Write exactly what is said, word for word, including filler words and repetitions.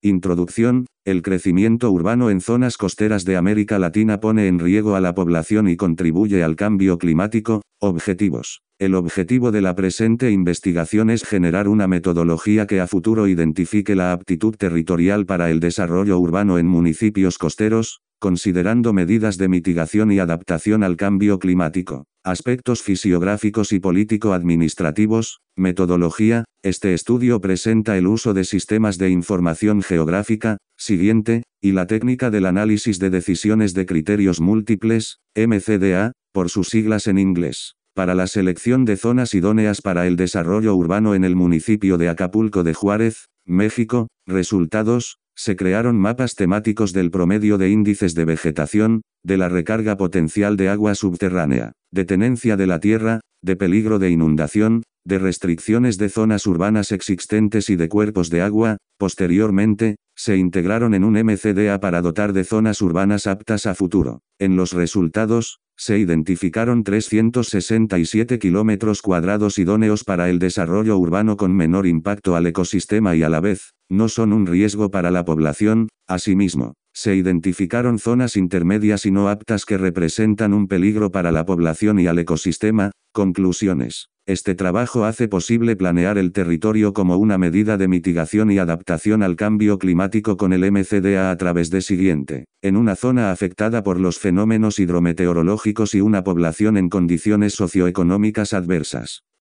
Introducción. El crecimiento urbano en zonas costeras de América Latina pone en riesgo a la población y contribuye al cambio climático. Objetivos. El objetivo de la presente investigación es generar una metodología que a futuro identifique la aptitud territorial para el desarrollo urbano en municipios costeros, considerando medidas de mitigación y adaptación al cambio climático. Aspectos fisiográficos y político-administrativos. Metodología. Este estudio presenta el uso de sistemas de información geográfica, siguiente, y la técnica del análisis de decisiones de criterios múltiples, M C D A, por sus siglas en inglés, para la selección de zonas idóneas para el desarrollo urbano en el municipio de Acapulco de Juárez, México. Resultados. Se crearon mapas temáticos del promedio de índices de vegetación, de la recarga potencial de agua subterránea, de tenencia de la tierra, de peligro de inundación, de restricciones de zonas urbanas existentes y de cuerpos de agua. Posteriormente, se integraron en un M C D A para dotar de zonas urbanas aptas a futuro. En los resultados, se identificaron trescientos sesenta y siete kilómetros cuadrados idóneos para el desarrollo urbano con menor impacto al ecosistema y a la vez, no son un riesgo para la población. Asimismo, se identificaron zonas intermedias y no aptas que representan un peligro para la población y al ecosistema. Conclusiones. Este trabajo hace posible planear el territorio como una medida de mitigación y adaptación al cambio climático con el M C D A a través de siguiente. En una zona afectada por los fenómenos hidrometeorológicos y una población en condiciones socioeconómicas adversas.